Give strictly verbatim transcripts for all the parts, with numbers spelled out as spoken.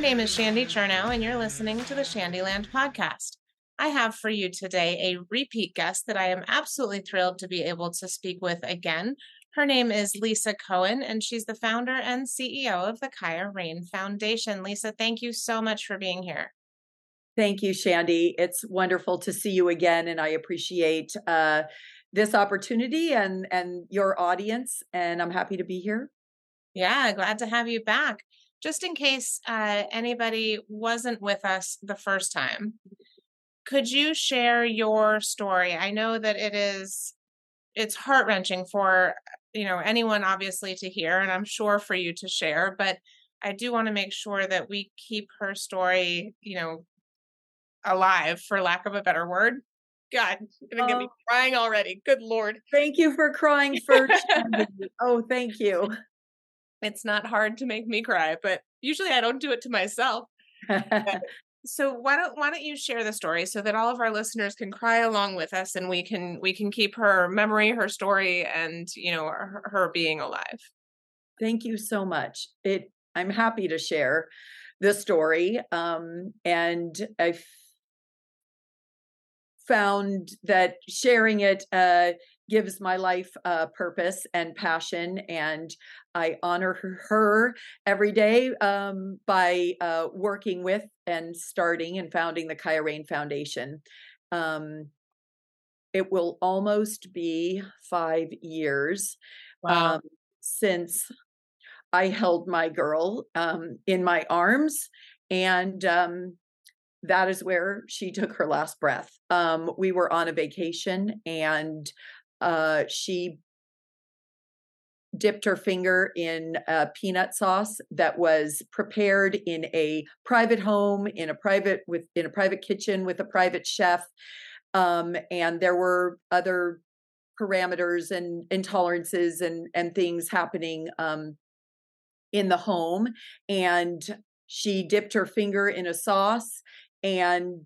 name is Shandy Chernow, and you're listening to the Shandyland podcast. I have for you today a repeat guest that I am absolutely thrilled to be able to speak with again. Her name is Lisa Cohen, and she's the founder and C E O of the Kaya Rain Foundation. Lisa, thank you so much for being here. Thank you, Shandy. It's wonderful to see you again, and I appreciate uh, this opportunity and and your audience, and I'm happy to be here. Yeah, glad to have you back. Just in case uh, anybody wasn't with us the first time, could you share your story? I know that it is, it's heart-wrenching for, you know, anyone obviously to hear, and I'm sure for you to share, but I do want to make sure that we keep her story, you know, alive, for lack of a better word. God, you're gonna get me Oh, crying already. Good Lord. thank you for crying first, Shandy. Oh, thank you. It's not hard to make me cry, but usually I don't do it to myself. So why don't why don't you share the story so that all of our listeners can cry along with us, and we can we can keep her memory, her story, and you know her, her being alive. Thank you so much. It I'm happy to share the story, um, and I f- found that sharing it uh, gives my life uh, purpose and passion, and I honor her, her every day um, by uh, working with and starting and founding the Kaya Rain Foundation. Um, it will almost be five years Wow. um, since I held my girl um, in my arms, and um, that is where she took her last breath. Um, we were on a vacation, and uh, she dipped her finger in a peanut sauce that was prepared in a private home, in a private with in a private kitchen with a private chef, um, and there were other parameters and intolerances and and things happening um, in the home, and she dipped her finger in a sauce, and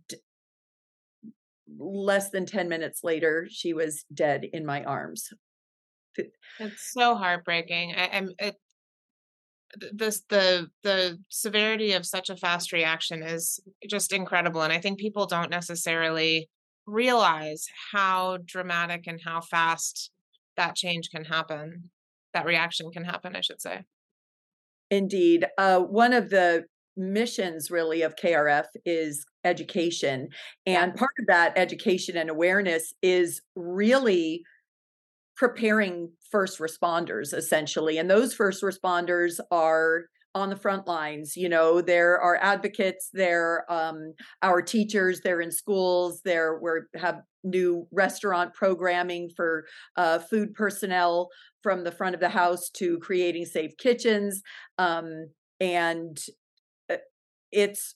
less than ten minutes later, she was dead in my arms. It's so heartbreaking. I, I'm it, this the the severity of such a fast reaction is just incredible, and I think people don't necessarily realize how dramatic and how fast that change can happen. That reaction can happen, I should say. Indeed. Uh, one of the missions really of K R F is education. Yeah. And part of that education and awareness is really preparing first responders, essentially. And those first responders are on the front lines. You know, there are advocates, there um, our teachers, they're in schools, there we have new restaurant programming for uh, food personnel, from the front of the house to creating safe kitchens. Um, and uh, it's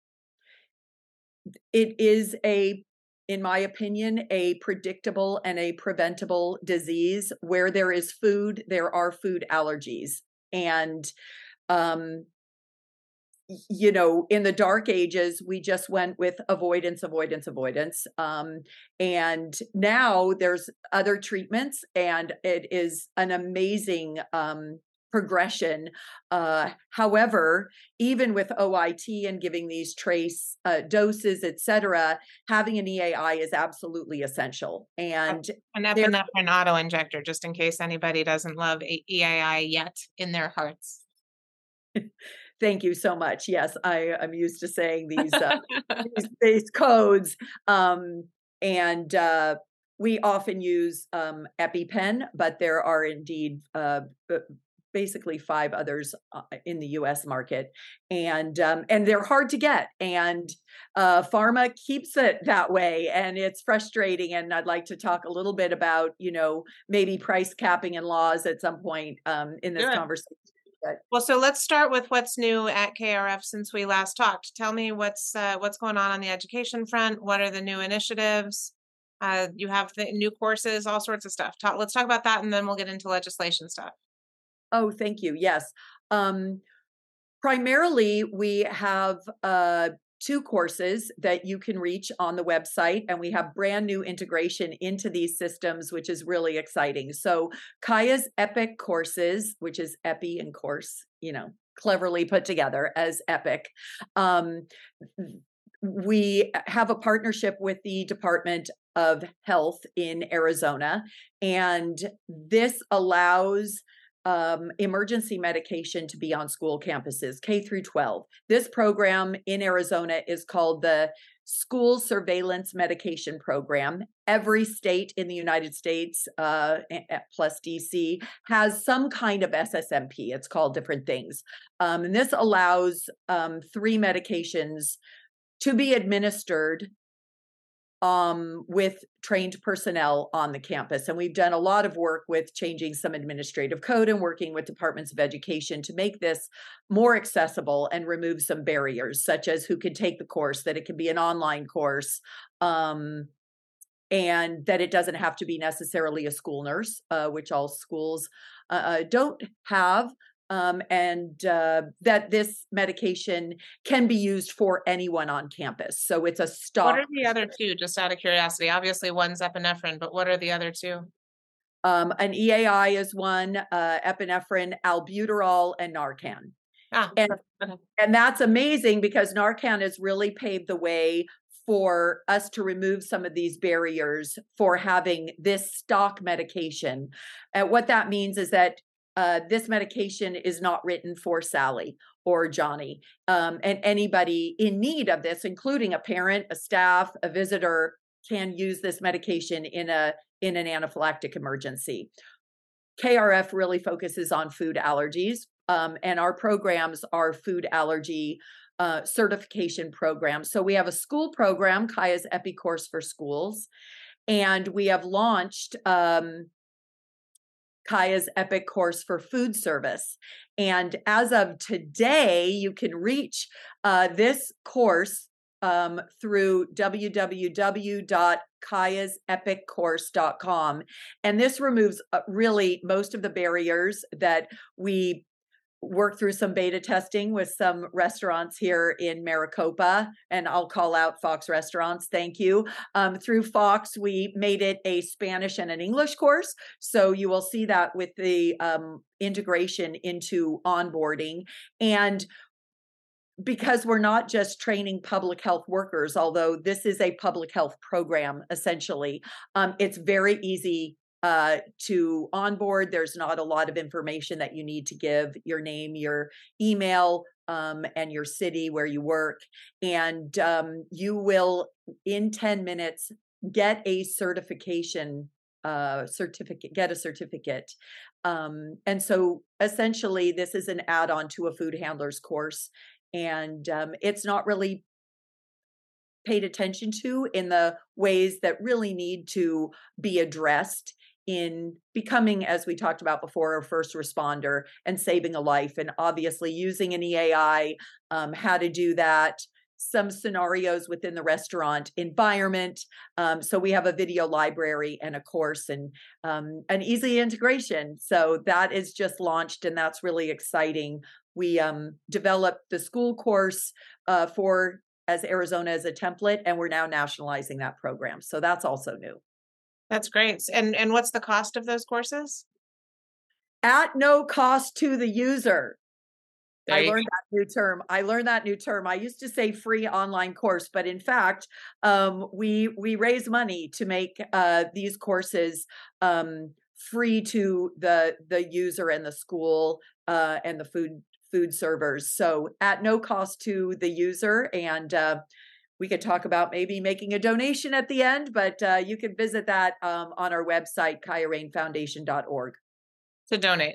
it is a in my opinion, a predictable and a preventable disease. Where there is food, there are food allergies. And um, you know, in the dark ages, we just went with avoidance, avoidance, avoidance. Um, and now there's other treatments, and it is an amazing um, progression. Uh, however, even with O I T and giving these trace uh, doses, et cetera, having an E A I is absolutely essential. And An there, epinephrine auto injector, just in case anybody doesn't love E A I yet in their hearts. thank you so much. Yes, I am used to saying these uh, these, these codes, um, and uh, we often use um, EpiPen, but there are indeed uh, basically five others uh, in the U S market, and um, and they're hard to get, and uh, pharma keeps it that way, and it's frustrating. And I'd like to talk a little bit about, you know, maybe price capping and laws at some point um, in this Good. conversation. But Well, so let's start with what's new at K R F since we last talked. Tell me what's uh, what's going on on the education front. What are the new initiatives? Uh, you have the new courses, all sorts of stuff. Talk, let's talk about that, and then we'll get into legislation stuff. oh, thank you. Yes. Um, primarily, we have uh, two courses that you can reach on the website, and we have brand new integration into these systems, which is really exciting. So, Kaya's Epic courses, which is Epi and course, you know, cleverly put together as EPIC. Um, we have a partnership with the Department of Health in Arizona, and this allows um, emergency medication to be on school campuses, K through twelve. This program in Arizona is called the School Surveillance Medication Program. Every state in the United States, uh, plus D C, has some kind of S S M P. It's called different things. Um, and this allows um, three medications to be administered um, with trained personnel on the campus. And we've done a lot of work with changing some administrative code and working with departments of education to make this more accessible and remove some barriers, such as who can take the course, that it can be an online course, um, and that it doesn't have to be necessarily a school nurse, uh, which all schools uh, don't have. Um, and uh, that this medication can be used for anyone on campus. So it's a stock. What are the other two, just out of curiosity? Obviously, one's epinephrine, but what are the other two? Um, an E A I is one, uh, epinephrine, albuterol, and Narcan. Ah, and, okay. and that's amazing because Narcan has really paved the way for us to remove some of these barriers for having this stock medication. And what that means is that Uh, this medication is not written for Sally or Johnny, um, and anybody in need of this, including a parent, a staff, a visitor, can use this medication in a in an anaphylactic emergency. K R F really focuses on food allergies, um, and our programs are food allergy uh, certification programs. So we have a school program, Kaya's Epi Course for Schools, and we have launched um, Kaya's EPIC Course for Food Service. And as of today, you can reach uh, this course um, through w w w dot kayas epic course dot com. And this removes uh, really most of the barriers that we work through some beta testing with some restaurants here in Maricopa, and I'll call out Fox Restaurants. Thank you. Um, through Fox, we made it a Spanish and an English course. So you will see that with the um, integration into onboarding. And because we're not just training public health workers, although this is a public health program, essentially, um, it's very easy uh, to onboard. There's not a lot of information that you need to give: your name, your email, um, and your city where you work. And um, you will, in ten minutes, get a certification, uh, certificate, get a certificate. Um, and so essentially, this is an add-on to a food handler's course. And um, it's not really paid attention to in the ways that really need to be addressed in becoming, as we talked about before, a first responder and saving a life. And obviously using an E A I, um, how to do that, some scenarios within the restaurant environment. Um, so we have a video library and a course and um, an easy integration. So that is just launched, and that's really exciting. We um, developed the school course uh, for as Arizona as a template, and we're now nationalizing that program. So that's also new. That's great. And and what's the cost of those courses? At no cost to the user. There I you learned go. that new term. I learned that new term. I used to say free online course, but in fact, um, we we raise money to make uh, these courses um, free to the the user and the school uh, and the food food servers. So at no cost to the user. And uh, we could talk about maybe making a donation at the end, but uh, you can visit that um, on our website, kaya rain foundation dot org. To donate.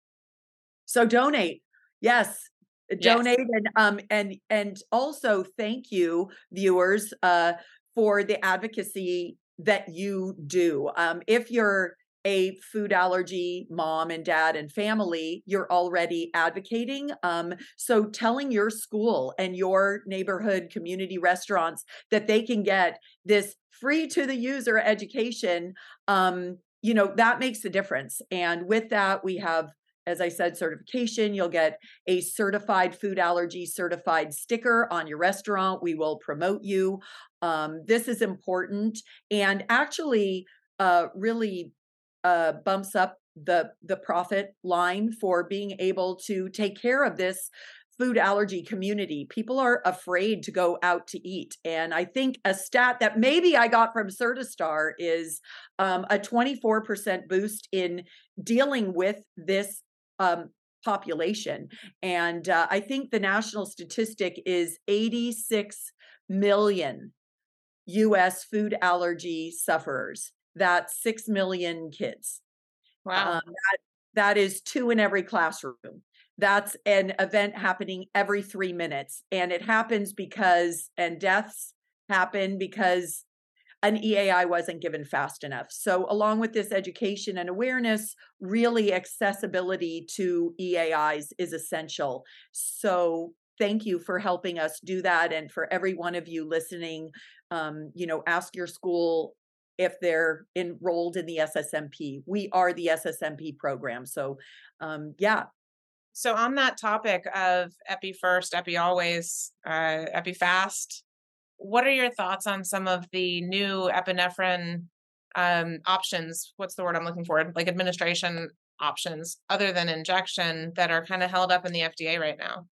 So donate. Yes. Yes. Donate and um and and also thank you, viewers, uh, for the advocacy that you do. Um, if you're a food allergy mom and dad and family, you're already advocating. Um, so telling your school and your neighborhood community restaurants that they can get this free to the user education, um, you know, that makes the difference. And with that, we have, as I said, certification. You'll get a certified food allergy certified sticker on your restaurant. We will promote you. Um, this is important and actually uh, really uh, bumps up the the profit line for being able to take care of this food allergy community. People are afraid to go out to eat. And I think a stat that maybe I got from Certistar is um, a twenty-four percent boost in dealing with this um, population. And uh, I think the national statistic is eighty-six million U S food allergy sufferers. That's six million kids. Wow. Um, that, that is two in every classroom. That's an event happening every three minutes. And it happens because, and deaths happen because an E A I wasn't given fast enough. So along with this education and awareness, really accessibility to E A Is is essential. So thank you for helping us do that. And for every one of you listening, um, you know, ask your school if they're enrolled in the S S M P. We are the S S M P program. So um, yeah. So on that topic of Epi First, Epi Always, uh, Epi Fast, what are your thoughts on some of the new epinephrine um, options? What's the word I'm looking for? Like administration options other than injection that are kind of held up in the F D A right now?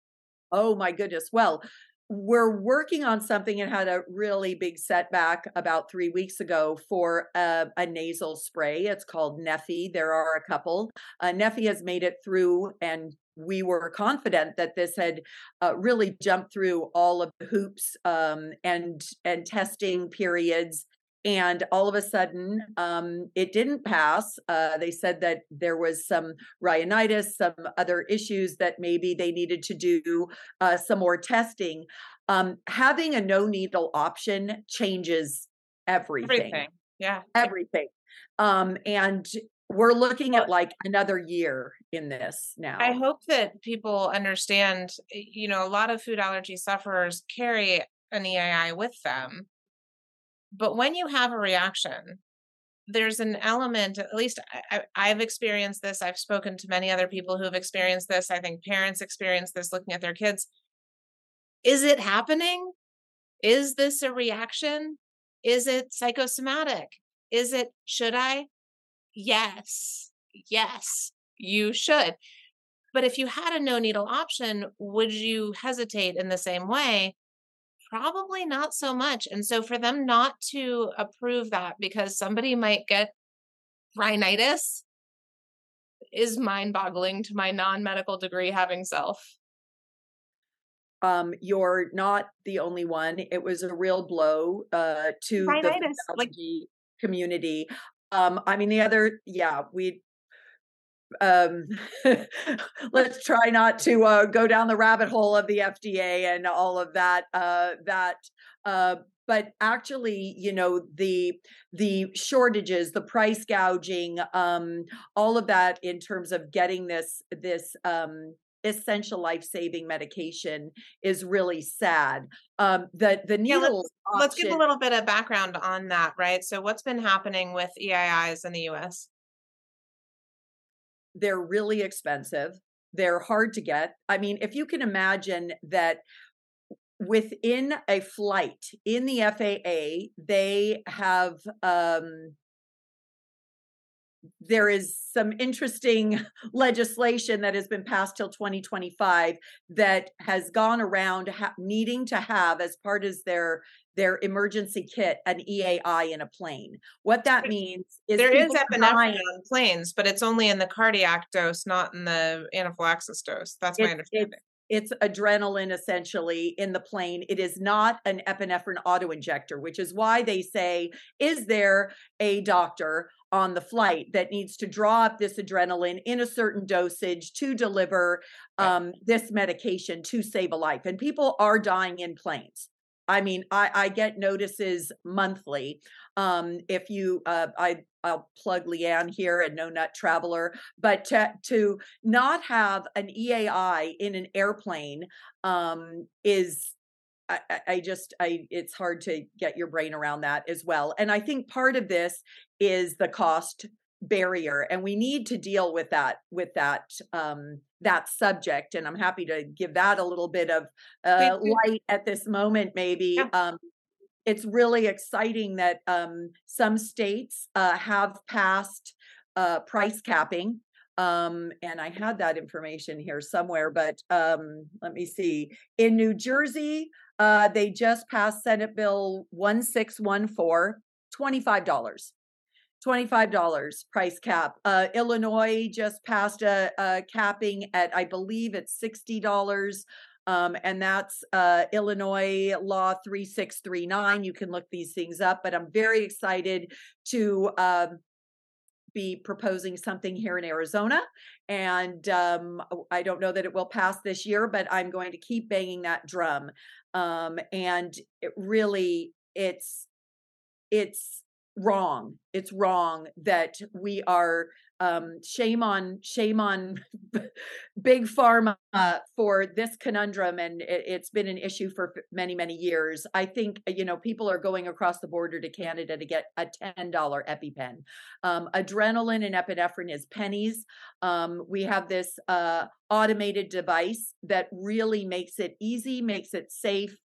Oh my goodness. Well, we're working on something and had a really big setback about three weeks ago for a, a nasal spray. It's called Neffy. There are a couple. Uh, Neffy has made it through, and we were confident that this had uh, really jumped through all of the hoops um, and and testing periods. And all of a sudden, um, it didn't pass. Uh, they said that there was some rhinitis, some other issues that maybe they needed to do uh, some more testing. Um, having a no needle option changes everything. Everything. Yeah. Everything. Um, and we're looking at like another year in this now. I hope that people understand, you know, a lot of food allergy sufferers carry an E A I with them. But when you have a reaction, there's an element, at least I, I've experienced this. I've spoken to many other people who have experienced this. I think parents experience this looking at their kids. Is it happening? Is this a reaction? Is it psychosomatic? Is it, should I? Yes. Yes, you should. But if you had a no needle option, would you hesitate in the same way? Probably not so much. And so for them not to approve that because somebody might get rhinitis is mind-boggling to my non-medical degree having self. Um, you're not the only one. It was a real blow uh, to Rhinitis, the like allergy community. Um, I mean, the other, yeah, we um let's try not to uh go down the rabbit hole of the F D A and all of that uh that uh but actually, you know, the the shortages, the price gouging, um all of that in terms of getting this this um essential life-saving medication is really sad. Um the the yeah, needle let's let's give a option, little bit of background on that, right? So what's been happening with E A Is in the U S? they're really expensive. They're hard to get. I mean, if you can imagine that within a flight in the F A A, they have, um, there is some interesting legislation that has been passed till twenty twenty-five that has gone around ha- needing to have as part of their their emergency kit an E A I in a plane. What that means is There is people are epinephrine dying. on planes, but it's only in the cardiac dose, not in the anaphylaxis dose. That's my It's understanding. it's it's adrenaline essentially in the plane. It is not an epinephrine auto-injector, which is why they say, is there a doctor on the flight that needs to draw up this adrenaline in a certain dosage to deliver um, this medication to save a life? And people are dying in planes. I mean, I, I get notices monthly. Um, if you, uh, I, I'll plug Leanne here and No Nut Traveler, but to, to not have an E A I in an airplane um, is, I, I just, I, it's hard to get your brain around that as well. And I think part of this is the cost barrier, and we need to deal with that, with that, um, that subject. And I'm happy to give that a little bit of uh, light at this moment, maybe. Yeah. Um, it's really exciting that um, some states uh, have passed uh, price capping. Um, and I had that information here somewhere, but um, let me see. In New Jersey, uh, they just passed Senate Bill one six one four, twenty-five dollars. twenty-five dollars price cap. Uh, Illinois just passed a, a capping at, I believe it's sixty dollars. Um, and that's uh, Illinois Law three six three nine. You can look these things up, but I'm very excited to um, be proposing something here in Arizona. And um, I don't know that it will pass this year, but I'm going to keep banging that drum. Um, and it really, it's, it's, wrong. It's wrong that we are um, shame on shame on big pharma uh, for this conundrum, and it, it's been an issue for many many years. I think you know people are going across the border to Canada to get a ten dollar EpiPen. Um, adrenaline and epinephrine is pennies. Um, we have this uh, automated device that really makes it easy, makes it safe.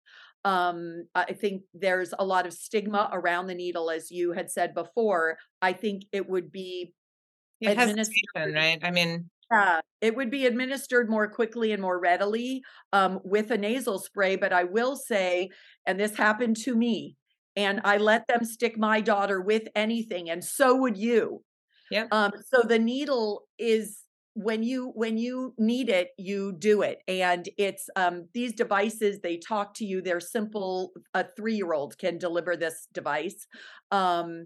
Um, I think there's a lot of stigma around the needle, as you had said before. I think it would be It administered, hesitation, right? I mean, uh, it would be administered more quickly and more readily um, with a nasal spray. But I will say, and this happened to me, and I let them stick my daughter with anything, and so would you. yeah. Um, so the needle is when you when you need it, you do it. And it's um these devices, they talk to you, they're simple. A three-year-old can deliver this device. Um,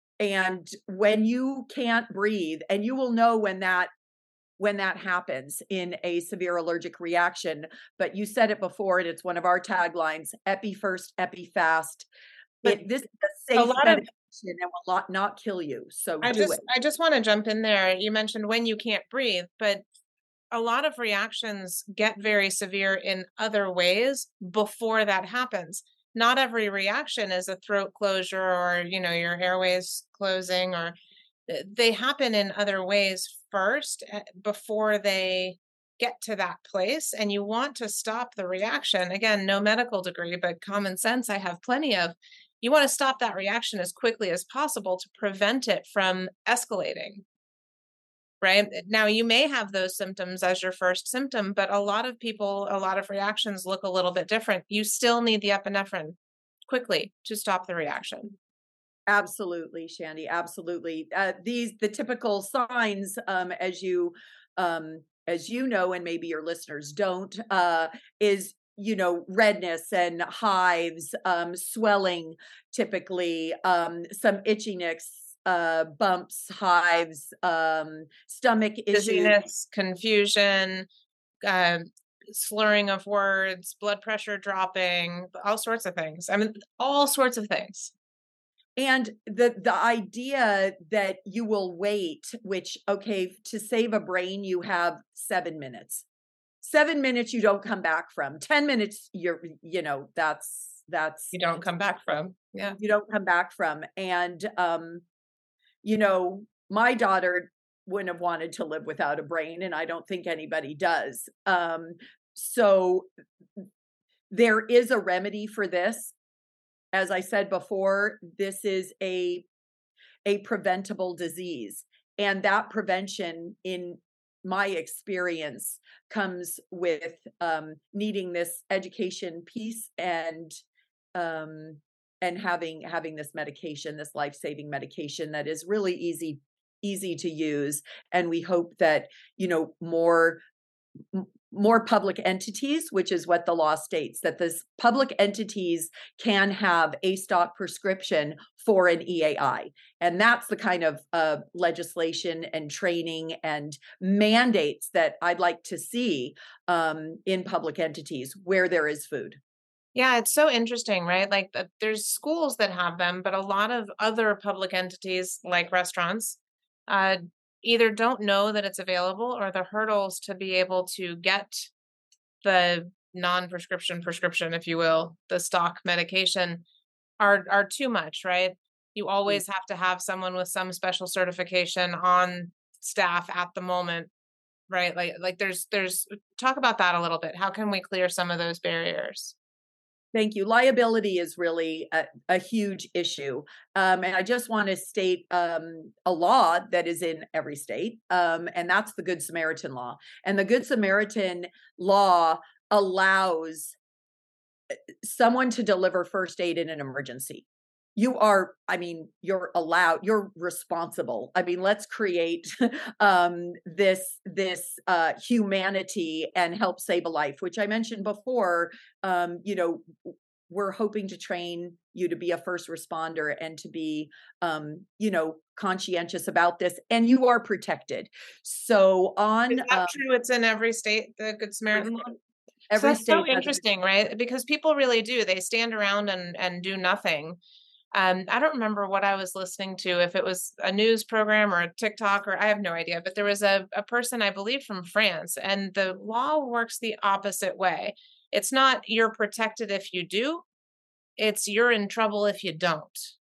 and when you can't breathe, and you will know when that when that happens in a severe allergic reaction. But you said it before, and it's one of our taglines: epi first, epi fast. But It this is a a safe lot of medication and will not, not kill you. So I do just it. I just want to jump in there. You mentioned when you can't breathe, but a lot of reactions get very severe in other ways before that happens. Not every reaction is a throat closure or, you know, your airways closing, or they happen in other ways first before they get to that place. And you want to stop the reaction. Again, no medical degree, but common sense I have plenty of. You want to stop that reaction as quickly as possible to prevent it from escalating. Right now, you may have those symptoms as your first symptom, but a lot of people, a lot of reactions look a little bit different. You still need the epinephrine quickly to stop the reaction. Absolutely, Shandy. Absolutely. Uh, these the typical signs, um, as you um, as you know, and maybe your listeners don't, uh, is you know redness and hives, um, swelling, typically, um, some itchiness, uh, bumps, hives, um, stomach issues. Dizziness, confusion, uh, slurring of words, blood pressure dropping, all sorts of things. I mean, all sorts of things. And the the idea that you will wait, which okay, to save a brain, you have seven minutes. Seven minutes you don't come back from. ten minutes, you're you know, that's that's You don't come back from. Yeah. you don't come back from. And um, you know, my daughter wouldn't have wanted to live without a brain, and I don't think anybody does. Um, so there is a remedy for this. As I said before, this is a a preventable disease. And that prevention, in my experience, comes with um, needing this education piece and um, and having having this medication, this life-saving medication that is really easy easy to use. And we hope that you know more more public entities, which is what the law states, that this public entities can have a stock prescription for an E A I. And that's the kind of uh, legislation and training and mandates that I'd like to see um, in public entities where there is food. Yeah, it's so interesting, right? Like uh, there's schools that have them, but a lot of other public entities like restaurants uh, either don't know that it's available, or the hurdles to be able to get the non-prescription prescription, if you will, the stock medication are are too much, right? You Mm. always have to have someone with some special certification on staff at the moment, right? Like like there's there's talk about that a little bit. How can we clear some of those barriers? Thank you. Liability is really a, a huge issue. Um, and I just want to state um, a law that is in every state, um, and that's the Good Samaritan law. And the Good Samaritan law allows someone to deliver first aid in an emergency. You are, I mean, you're allowed, you're responsible. I mean, let's create um, this this uh, humanity and help save a life, which I mentioned before. Um, you know, we're hoping to train you to be a first responder and to be, um, you know, conscientious about this, and you are protected. So on Is that uh, true? It's in every state, the Good Samaritan law? So every that's so state has a interesting, right? Because people really do. They stand around and and do nothing. Um, I don't remember what I was listening to, if it was a news program or a TikTok, or I have no idea, but there was a, a person, I believe, from France, and the law works the opposite way. It's not you're protected if you do, it's you're in trouble if you don't.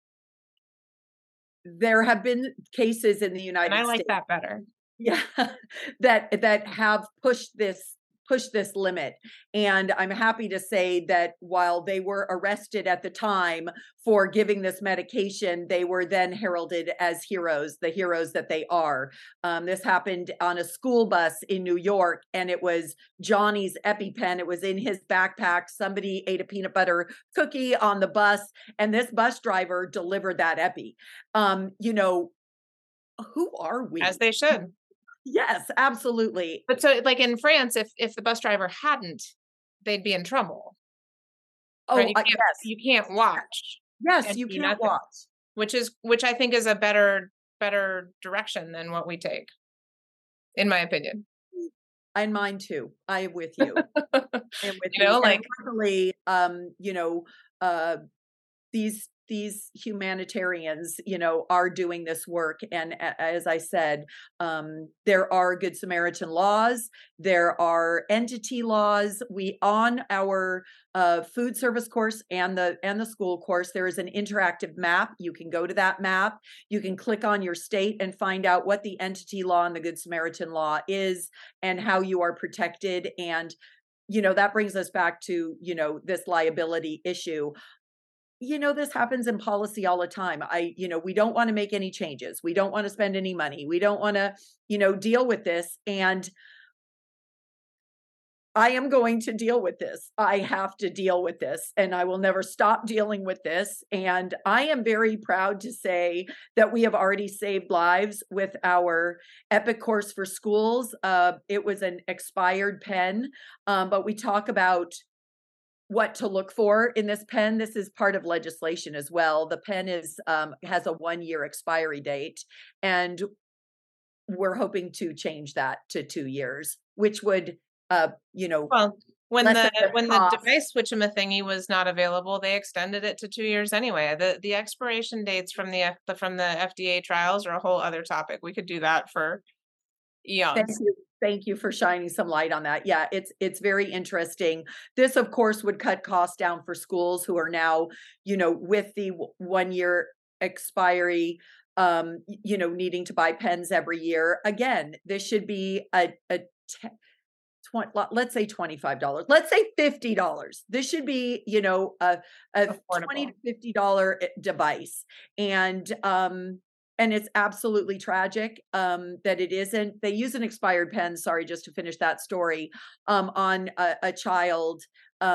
there have been cases in the And I United like States, that better. yeah, that that have pushed this pushed this limit. And I'm happy to say that while they were arrested at the time for giving this medication, they were then heralded as heroes, the heroes that they are. Um, this happened on a school bus in New York, and it was Johnny's EpiPen. It was in his backpack. Somebody ate a peanut butter cookie on the bus, and this bus driver delivered that Epi. Um, you know, who are we? As they should. Yes, absolutely. But so, like in France, if if the bus driver hadn't, they'd be in trouble, right? Oh, You uh, can't yes. you can't watch Yes, and you do can't nothing, watch. which is which I think is a better better direction than what we take, in my opinion. And mine too. I am with you. I am with You you. know, And like luckily, um, you know, uh, these these humanitarians, you know, are doing this work. And a- as I said, um, there are Good Samaritan laws. There are entity laws. We on our uh, food service course and the and the school course, there is an interactive map. You can go to that map. You can click on your state and find out what the entity law and the Good Samaritan law is and how you are protected. And you know that brings us back to you know this liability issue. You know this happens in policy all the time. I you know we don't want to make any changes, we don't want to spend any money, we don't want to you know deal with this, and I am going to deal with this. I have to deal with this, and I will never stop dealing with this. And I am very proud to say that we have already saved lives with our Epic course for schools. Uh, it was an expired pen, um, but we talk about what to look for in this pen. This is part of legislation as well. The pen is um, has a one year expiry date, and we're hoping to change that to two years, which would, uh, you know, well, when lessen the the when the cost. device switch-a-thingy was not available, they extended it to two years anyway. The the expiration dates from the F the from the F D A trials are a whole other topic. We could do that for Thank eons. you. Thank you for shining some light on that. Yeah, it's it's very interesting. This, of course, would cut costs down for schools who are now, you know, with the w- one year expiry, um, y- you know, needing to buy pens every year. Again, this should be a a te- twenty, let's say twenty-five dollars. Let's say fifty dollars. This should be, you know, a a twenty Affordable. to fifty dollar device. And um and it's absolutely tragic um that it isn't. They use an expired pen, sorry, just to finish that story, um on a, a child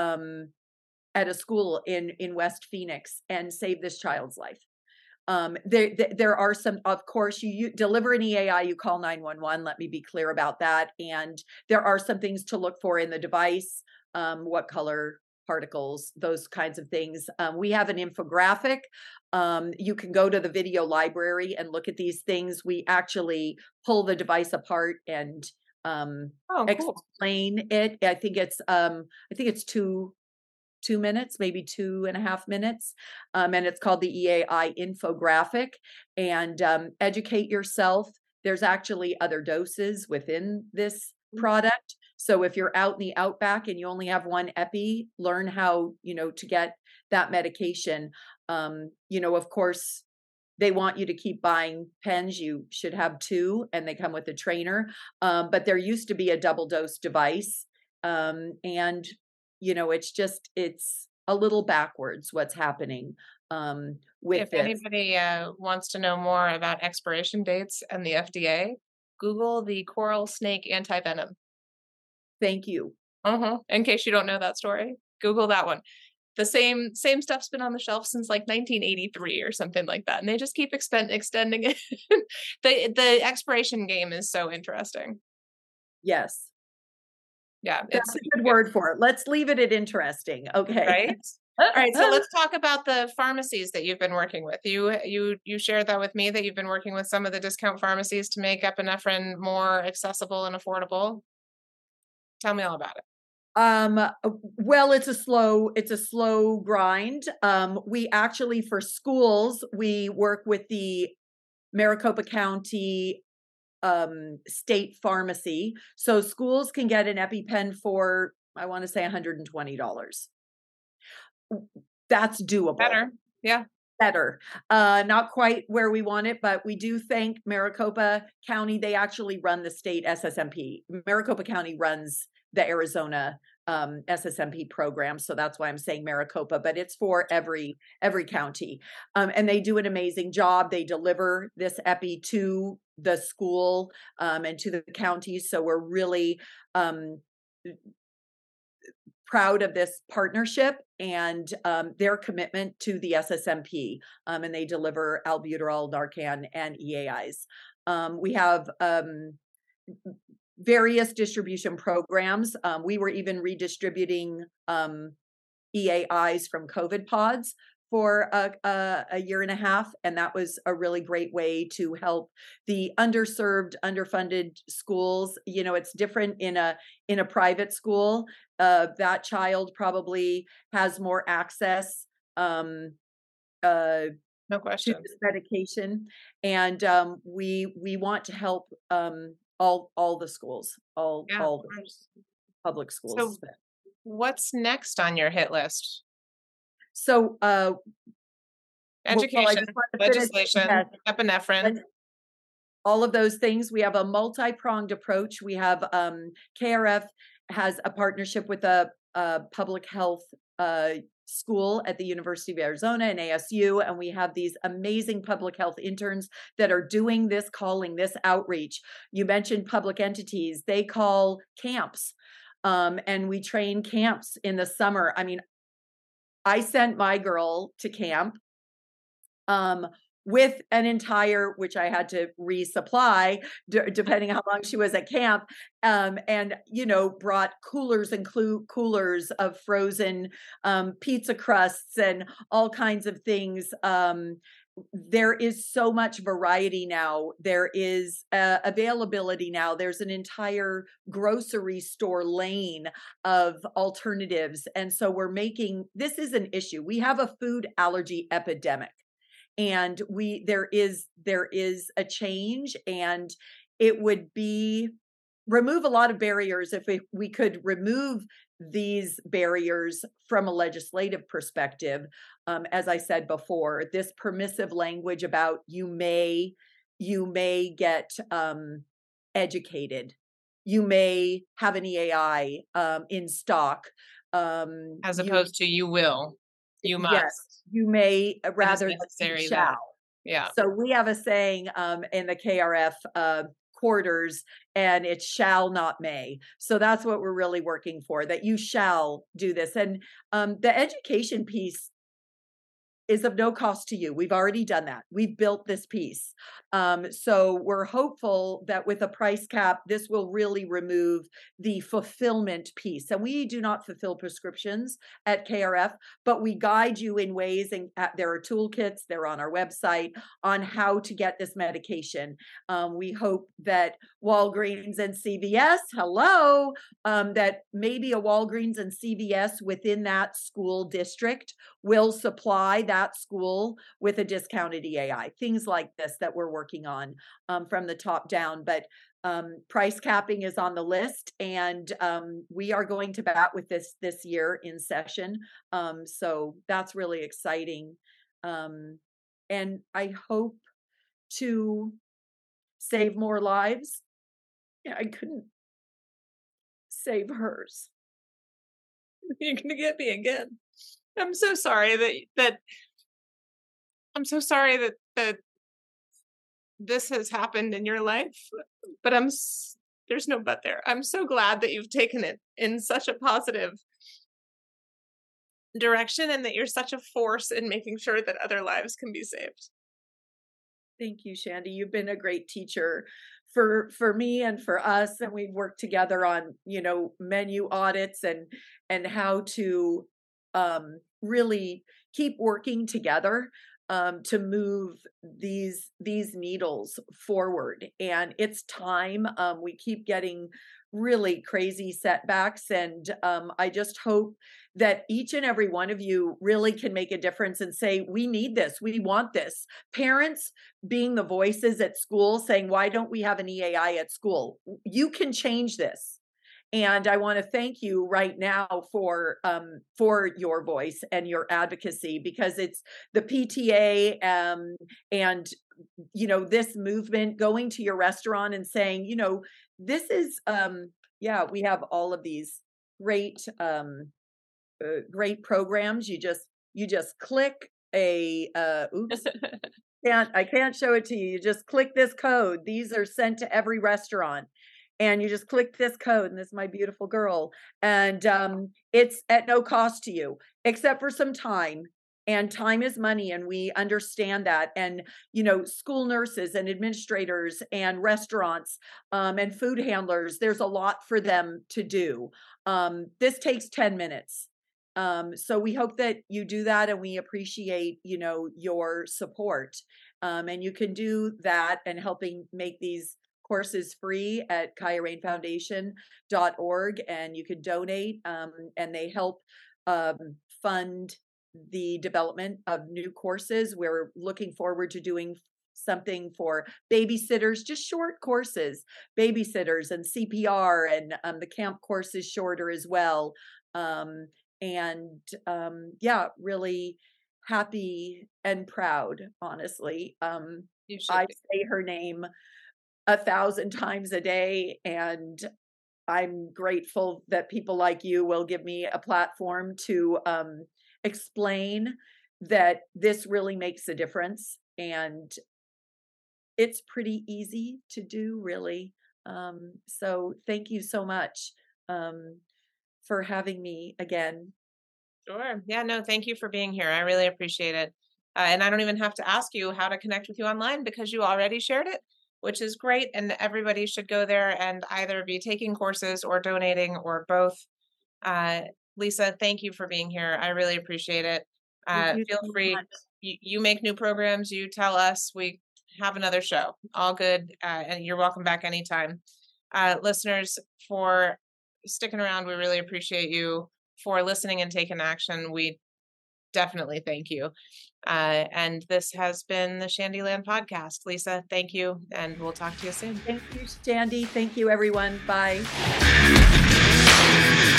um at a school in in West Phoenix and save this child's life. Um, there, there, there are some, of course, you, you deliver an E A I, you call nine one one. Let me be clear about that. And there are some things to look for in the device, um, what color particles, those kinds of things. Um, we have an infographic. Um, you can go to the video library and look at these things. We actually pull the device apart and um, Oh, cool. explain it. I think it's, um, I think it's two two minutes, maybe two and a half minutes. Um, and it's called the E A I infographic. And um, educate yourself. There's actually other doses within this product. So if you're out in the outback and you only have one epi, learn how, you know, to get that medication. Um, you know, of course, they want you to keep buying pens. You should have two, and they come with a trainer. Um, but there used to be a double dose device. Um, and you know, it's just it's a little backwards what's happening um, with If this. anybody uh, wants to know more about expiration dates and the F D A, Google the coral snake antivenom. Thank you. Uh-huh. In case you don't know that story, Google that one. The same same stuff's been on the shelf since like nineteen eighty-three or something like that, and they just keep expend extending it. the The expiration game is so interesting. Yes. Yeah, That's it's a good word for it. Let's leave it at interesting. Okay. right. All right, so let's talk about the pharmacies that you've been working with. You you you shared that with me that you've been working with some of the discount pharmacies to make epinephrine more accessible and affordable. Tell me all about it. Um, uh, well, it's a slow, it's a slow grind. Um, we actually, for schools, we work with the Maricopa County um, State Pharmacy. So schools can get an EpiPen for, I want to say one hundred twenty dollars. That's doable. Better. Yeah. Better. Uh, not quite where we want it, but we do thank Maricopa County. They actually run the state S S M P. Maricopa County runs the Arizona um, S S M P program, so that's why I'm saying Maricopa. But it's for every every county, um, and they do an amazing job. They deliver this epi to the school um, and to the counties. So we're really um, proud of this partnership and um, their commitment to the S S M P, um, and they deliver albuterol, Narcan, and E A Is. Um, we have um, various distribution programs. Um, we were even redistributing um, E A Is from COVID pods for a, a, a year and a half, and that was a really great way to help the underserved, underfunded schools. You know, it's different in a in a private school. Uh, that child probably has more access um, uh, No to question. this medication, and um, we we want to help um, all all the schools, all Yeah, all of the course. public So schools. what's next on your hit list? So, uh, well, I Education, just want to finish. legislation, Yes, epinephrine. and all of those things. We have a multi-pronged approach. We have um, K R F has a partnership with a, a public health uh, school at the University of Arizona and A S U, and we have these amazing public health interns that are doing this calling, this outreach. You mentioned public entities; they call camps, um, and we train camps in the summer. I mean, I sent my girl to camp um, with an entire, which I had to resupply d- depending how long she was at camp, um, and you know, brought coolers and clu- coolers of frozen um, pizza crusts and all kinds of things. Um, there is so much variety now. There is uh, availability now. There's an entire grocery store lane of alternatives, and so we're making this is an issue. We have a food allergy epidemic, and we there is there is a change, and it would be remove a lot of barriers if we, we could remove these barriers from a legislative perspective. Um, as I said before, this permissive language about you may you may get um, educated, you may have an E A I um, in stock, um, As you opposed to you will, you yes, must. you may uh, It is rather than you necessary that. shall. Yeah. So we have a saying um, in the K R F uh, quarters, and it shall not may. So that's what we're really working for, that you shall do this. And um, the education piece is of no cost to you. We've already done that. We've built this piece. Um, so we're hopeful that with a price cap, this will really remove the fulfillment piece. And we do not fulfill prescriptions at K R F, but we guide you in ways, and uh, there are toolkits, they're on our website, on how to get this medication. Um, we hope that Walgreens and C V S, hello, um, that maybe a Walgreens and C V S within that school district will supply that school with a discounted E A I, things like this that we're working on um, from the top down. But um, price capping is on the list, and um, we are going to bat with this this year in session. Um, so that's really exciting. Um, and I hope to save more lives. Yeah, I couldn't save hers. You're going to get me again. I'm so sorry that, that, I'm so sorry that, that this has happened in your life, but I'm, there's no but there. I'm so glad that you've taken it in such a positive direction and that you're such a force in making sure that other lives can be saved. Thank you, Shandy. You've been a great teacher for for me and for us, and we've worked together on, you know, menu audits and and how to um, really keep working together um, to move these these needles forward. And it's time. Um, we keep getting really crazy setbacks, and um, I just hope that each and every one of you really can make a difference and say, we need this, we want this. Parents being the voices at school saying, why don't we have an E A I at school? You can change this. And I want to thank you right now for um, for your voice and your advocacy, because it's the P T A um, and, you know, this movement going to your restaurant and saying, you know, this is, um, yeah, we have all of these great um, Uh, great programs. You just you just click a uh oops can't I can't show it to you. You just click this code. These are sent to every restaurant, and you just click this code, and this is my beautiful girl, and um it's at no cost to you except for some time. And time is money, and we understand that. And, you know, school nurses and administrators and restaurants um, and food handlers, there's a lot for them to do. Um, this takes ten minutes. Um, so we hope that you do that, and we appreciate, you know, your support. Um, and you can do that and helping make these courses free at Kaya Rain Foundation dot org, and you can donate, um, and they help um, fund the development of new courses. We're looking forward to doing something for babysitters, just short courses, babysitters and C P R, and um, the camp course is shorter as well. Um, and um, yeah, really happy and proud, honestly. Um, I be. say her name a thousand times a day, and I'm grateful that people like you will give me a platform to um, explain that this really makes a difference, and it's pretty easy to do, really. Um, so thank you so much um, for having me again. Sure. Yeah, no, thank you for being here. I really appreciate it. Uh, and I don't even have to ask you how to connect with you online, because you already shared it, which is great. And everybody should go there and either be taking courses or donating or both. Uh, Lisa, thank you for being here. I really appreciate it. Uh, feel so free. You, you make new programs. You tell us. We have another show. All good. Uh, and you're welcome back anytime. Uh, listeners, for sticking around, we really appreciate you. For listening and taking action, we definitely thank you. Uh, and this has been the Shandyland Podcast. Lisa, thank you, and we'll talk to you soon. Thank you, Shandy. Thank you, everyone. Bye.